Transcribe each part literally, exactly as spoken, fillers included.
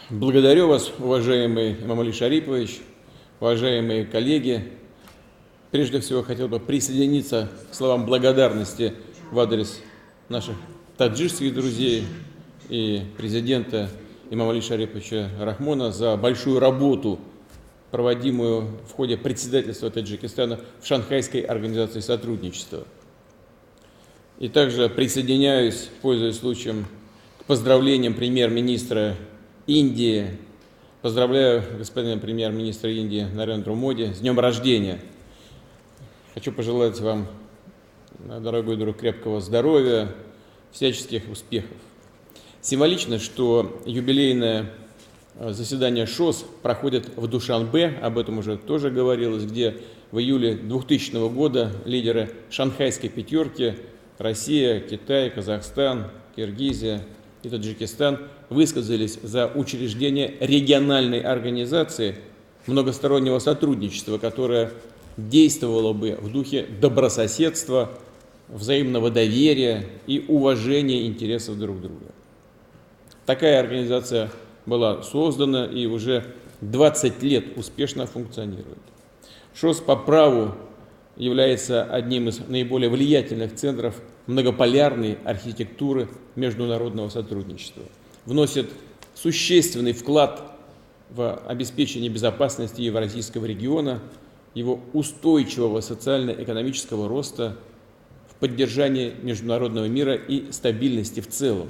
Благодарю вас, уважаемый Эмомали Шарипович, уважаемые коллеги. Прежде всего, хотел бы присоединиться к словам благодарности в адрес наших таджикских друзей и президента Эмомали Шариповича Рахмона за большую работу, проводимую в ходе председательства Таджикистана в Шанхайской организации сотрудничества. И также присоединяюсь, пользуясь случаем, к поздравлениям премьер-министра Индии. Поздравляю господина премьер-министра Индии Нарендру Моди с днем рождения. Хочу пожелать вам, дорогой друг, крепкого здоровья, всяческих успехов. Символично, что юбилейное заседание ШОС проходит в Душанбе, об этом уже тоже говорилось, где в июле двухтысячного года лидеры Шанхайской пятерки Россия, Китай, Казахстан, Киргизия и Таджикистан высказались за учреждение региональной организации многостороннего сотрудничества, которая действовала бы в духе добрососедства, взаимного доверия и уважения интересов друг друга. Такая организация была создана и уже двадцать лет успешно функционирует. ШОС по праву является одним из наиболее влиятельных центров многополярной архитектуры международного сотрудничества. Вносит существенный вклад в обеспечение безопасности евразийского региона, его устойчивого социально-экономического роста, в поддержании международного мира и стабильности в целом.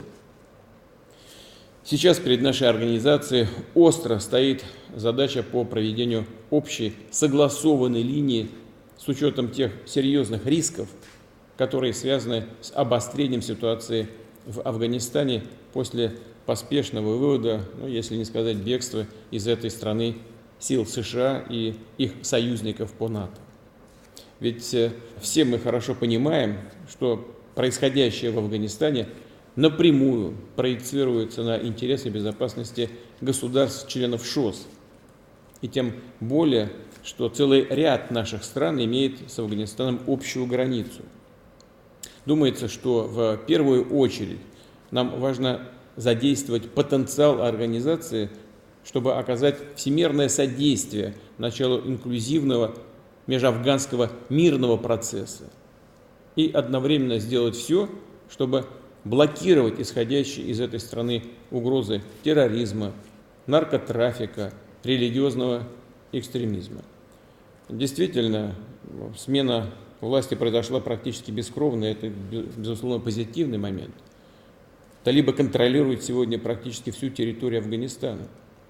Сейчас перед нашей организацией остро стоит задача по проведению общей согласованной линии с учетом тех серьезных рисков, которые связаны с обострением ситуации в Афганистане после поспешного вывода, ну, если не сказать бегства из этой страны сил США и их союзников по НАТО. Ведь все мы хорошо понимаем, что происходящее в Афганистане напрямую проецируется на интересы безопасности государств-членов ШОС. И тем более, что целый ряд наших стран имеет с Афганистаном общую границу. Думается, что в первую очередь нам важно задействовать потенциал организации, чтобы оказать всемирное содействие началу инклюзивного межафганского мирного процесса и одновременно сделать все, чтобы блокировать исходящие из этой страны угрозы терроризма, наркотрафика, религиозного экстремизма. Действительно, смена власти произошла практически бескровно, это, безусловно, позитивный момент. Талибы контролируют сегодня практически всю территорию Афганистана.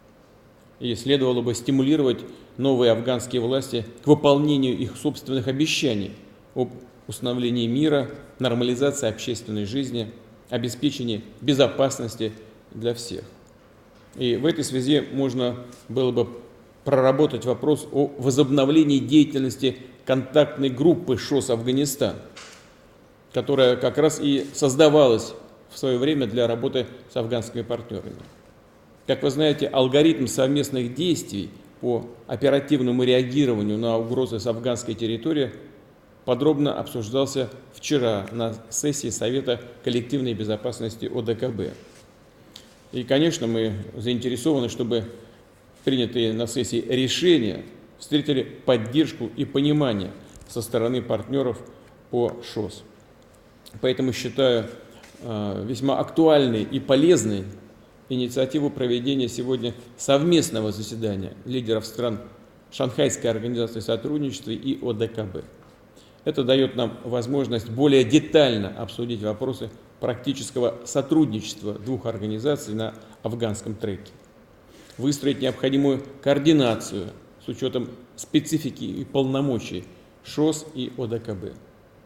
И следовало бы стимулировать новые афганские власти к выполнению их собственных обещаний об установлении мира, нормализации общественной жизни, обеспечении безопасности для всех. И в этой связи можно было бы проработать вопрос о возобновлении деятельности контактной группы ШОС Афганистан, которая как раз и создавалась в свое время для работы с афганскими партнерами. Как вы знаете, алгоритм совместных действий по оперативному реагированию на угрозы с афганской территории подробно обсуждался вчера на сессии Совета коллективной безопасности О Д К Б. И, конечно, мы заинтересованы, чтобы принятые на сессии решения встретили поддержку и понимание со стороны партнеров по ШОС. Поэтому считаю э, весьма актуальной и полезной инициативу проведения сегодня совместного заседания лидеров стран Шанхайской организации сотрудничества и О Д К Б. Это дает нам возможность более детально обсудить вопросы практического сотрудничества двух организаций на афганском треке, выстроить необходимую координацию с учетом специфики и полномочий ШОС и О Д К Б.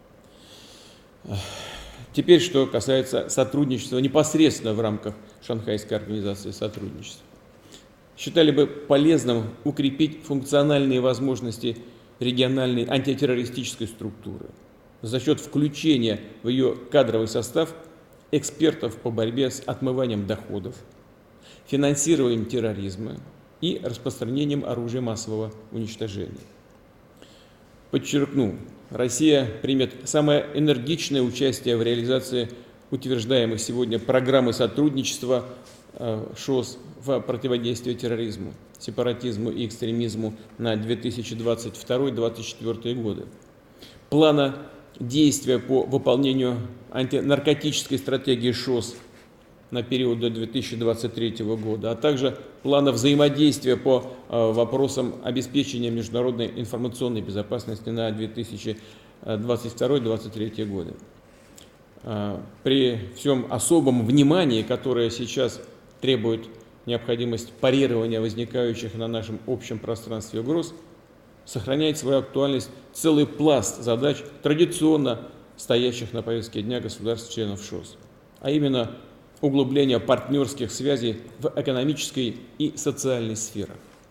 Теперь, что касается сотрудничества непосредственно в рамках Шанхайской организации сотрудничества. Считали бы полезным укрепить функциональные возможности региональной антитеррористической структуры за счет включения в ее кадровый состав экспертов по борьбе с отмыванием доходов, финансированием терроризма и распространением оружия массового уничтожения. Подчеркну, Россия примет самое энергичное участие в реализации утверждаемых сегодня программы сотрудничества ШОС в противодействии терроризму, сепаратизму и экстремизму на две тысячи двадцать второй — две тысячи двадцать четвёртый годы, плана действия по выполнению антинаркотической стратегии ШОС на период до две тысячи двадцать третьего года, а также плана взаимодействия по вопросам обеспечения международной информационной безопасности на две тысячи двадцать второй — две тысячи двадцать третий годы. При всем особом внимании, которое сейчас требует необходимость парирования возникающих на нашем общем пространстве угроз, сохраняет свою актуальность целый пласт задач, традиционно стоящих на повестке дня государств-членов ШОС, а именно углубление партнерских связей в экономической и социальной сферах.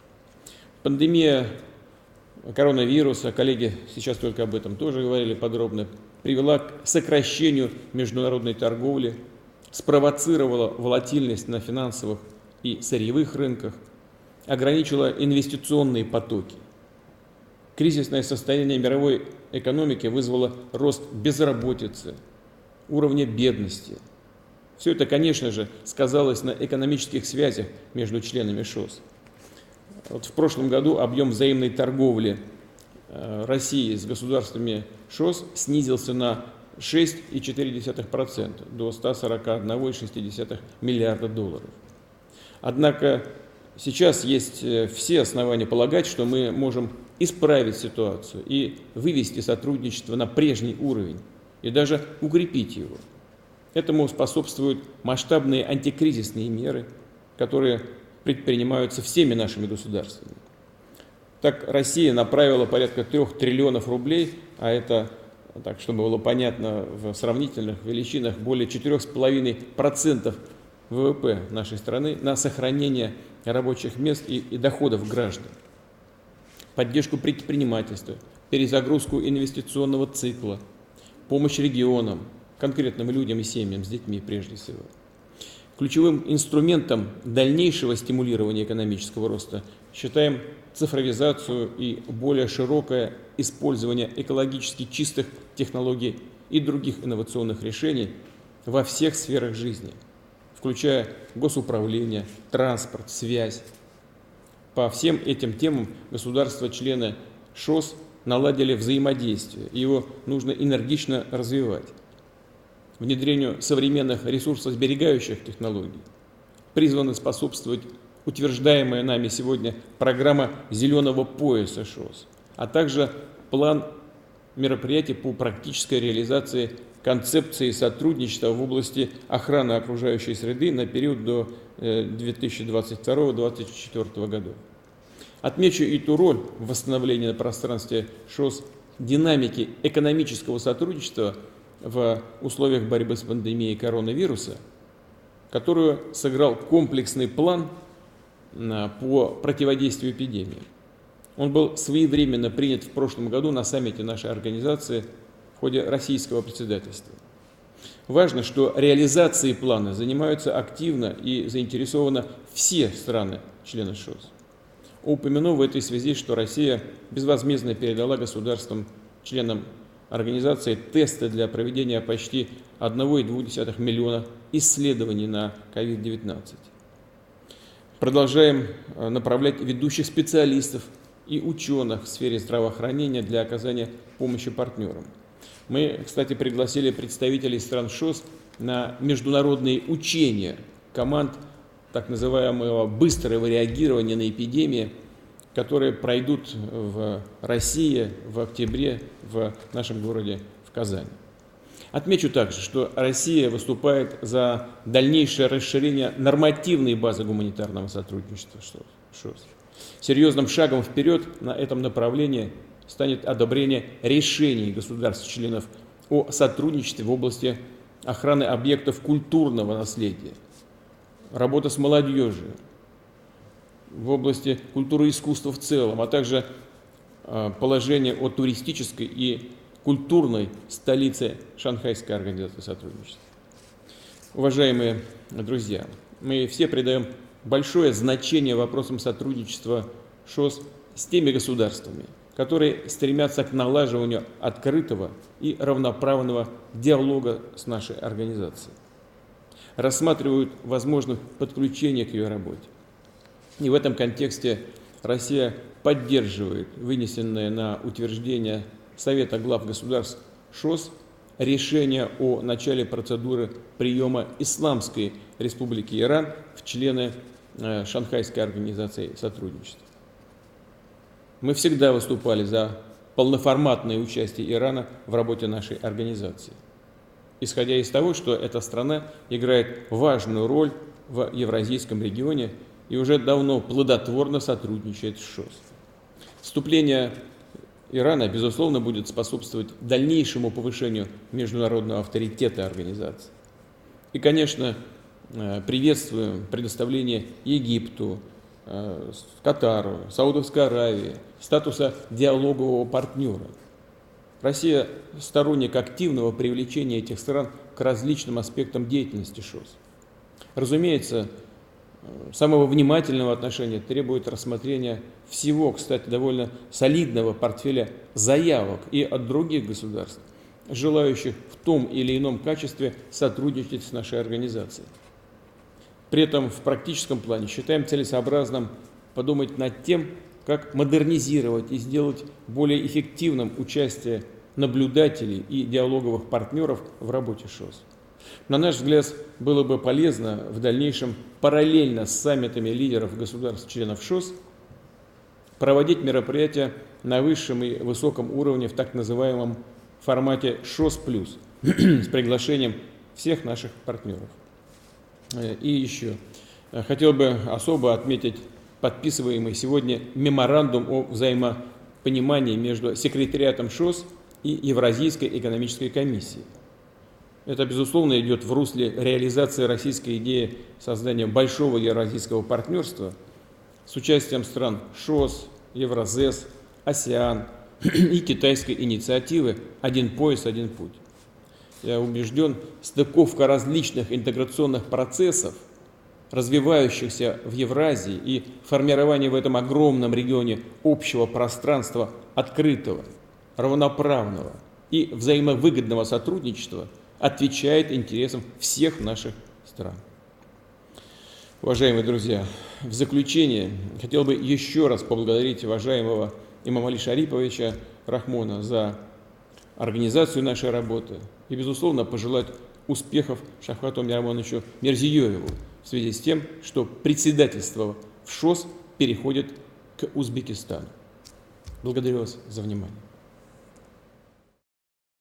Пандемия коронавируса, коллеги сейчас только об этом тоже говорили подробно, привела к сокращению международной торговли, спровоцировала волатильность на финансовых и сырьевых рынках, ограничила инвестиционные потоки. Кризисное состояние мировой экономики вызвало рост безработицы, уровня бедности. Все это, конечно же, сказалось на экономических связях между членами ШОС. Вот в прошлом году объем взаимной торговли России с государствами ШОС снизился на шесть целых четыре десятых процента до ста сорока одного целых шести десятых миллиарда долларов. Однако сейчас есть все основания полагать, что мы можем исправить ситуацию и вывести сотрудничество на прежний уровень и даже укрепить его. Этому способствуют масштабные антикризисные меры, которые предпринимаются всеми нашими государствами. Так, Россия направила порядка трех триллионов рублей, а это, так, чтобы было понятно, в сравнительных величинах более четырёх с половиной процентов ВВП нашей страны на сохранение рабочих мест и, и доходов граждан, поддержку предпринимательства, перезагрузку инвестиционного цикла, помощь регионам, конкретным людям и семьям с детьми прежде всего. Ключевым инструментом дальнейшего стимулирования экономического роста считаем цифровизацию и более широкое использование экологически чистых технологий и других инновационных решений во всех сферах жизни, включая госуправление, транспорт, связь. По всем этим темам государства-члены ШОС наладили взаимодействие, и его нужно энергично развивать. Внедрению современных ресурсосберегающих технологий призваны способствовать утверждаемая нами сегодня программа «Зеленого пояса» ШОС, а также план мероприятий по практической реализации концепции сотрудничества в области охраны окружающей среды на период до две тысячи двадцать второго — две тысячи двадцать четвёртого годов. Отмечу и ту роль в восстановлении на пространстве ШОС динамики экономического сотрудничества в условиях борьбы с пандемией коронавируса, которую сыграл комплексный план по противодействию эпидемии. Он был своевременно принят в прошлом году на саммите нашей организации в ходе российского председательства. Важно, что реализацией плана занимаются активно и заинтересованы все страны-члены ШОС. Упомяну в этой связи, что Россия безвозмездно передала государствам-членам организации тесты для проведения почти одного целых двух десятых миллиона исследований на ковид девятнадцать. Продолжаем направлять ведущих специалистов и ученых в сфере здравоохранения для оказания помощи партнерам. Мы, кстати, пригласили представителей стран ШОС на международные учения команд так называемого быстрого реагирования на эпидемии, которые пройдут в России в октябре в нашем городе в Казани. Отмечу также, что Россия выступает за дальнейшее расширение нормативной базы гуманитарного сотрудничества ШОС. Серьезным шагом вперед на этом направлении станет одобрение решений государств-членов о сотрудничестве в области охраны объектов культурного наследия, работа с молодежью, в области культуры и искусства в целом, а также положение о туристической и культурной столице Шанхайской организации сотрудничества. Уважаемые друзья, мы все придаем большое значение вопросам сотрудничества ШОС с теми государствами, которые стремятся к налаживанию открытого и равноправного диалога с нашей организацией. рассматривают возможность подключения к ее работе. И в этом контексте Россия поддерживает вынесенное на утверждение Совета глав государств ШОС решение о начале процедуры приема Исламской Республики Иран в члены Шанхайской организации сотрудничества. Мы всегда выступали за полноформатное участие Ирана в работе нашей организации, исходя из того, что эта страна играет важную роль в евразийском регионе и уже давно плодотворно сотрудничает с ШОС. Вступление Ирана, безусловно, будет способствовать дальнейшему повышению международного авторитета организации. И, конечно, приветствуем предоставление Египту, Катару, Саудовской Аравии статуса диалогового партнера. Россия сторонник активного привлечения этих стран к различным аспектам деятельности ШОС. Разумеется, самого внимательного отношения требует рассмотрения всего, кстати, довольно солидного портфеля заявок и от других государств, желающих в том или ином качестве сотрудничать с нашей организацией. При этом в практическом плане считаем целесообразным подумать над тем, как модернизировать и сделать более эффективным участие наблюдателей и диалоговых партнеров в работе ШОС. На наш взгляд, было бы полезно в дальнейшем параллельно с саммитами лидеров государств-членов ШОС проводить мероприятия на высшем и высоком уровне в так называемом формате ШОС плюс с приглашением всех наших партнеров. И еще хотел бы особо отметить подписываемый сегодня меморандум о взаимопонимании между секретариатом ШОС и Евразийской экономической комиссией. Это, безусловно, идет в русле реализации российской идеи создания большого евразийского партнерства с участием стран ШОС, Евразес, АСЕАН и китайской инициативы «Один пояс, один путь». Я убежден, стыковка различных интеграционных процессов, развивающихся в Евразии, и формирование в этом огромном регионе общего пространства открытого, равноправного и взаимовыгодного сотрудничества отвечает интересам всех наших стран. Уважаемые друзья, в заключение хотел бы еще раз поблагодарить уважаемого Эмомали Шариповича Рахмона за организацию нашей работы и, безусловно, пожелать успехов Шавкату Мирамоновичу Мирзиёеву в связи с тем, что председательство в ШОС переходит к Узбекистану. Благодарю вас за внимание.